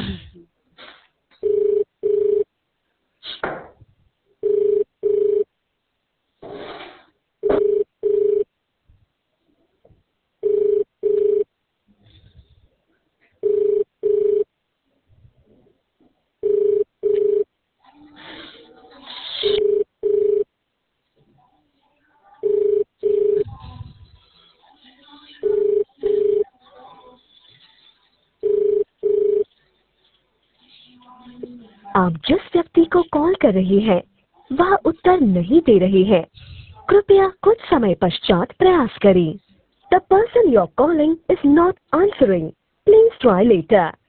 आप जिस व्यक्ति को कॉल कर रही हैं, वह उत्तर नहीं दे रही है। कृपया कुछ समय पश्चात प्रयास करें। The person you're calling is not answering. Please try later.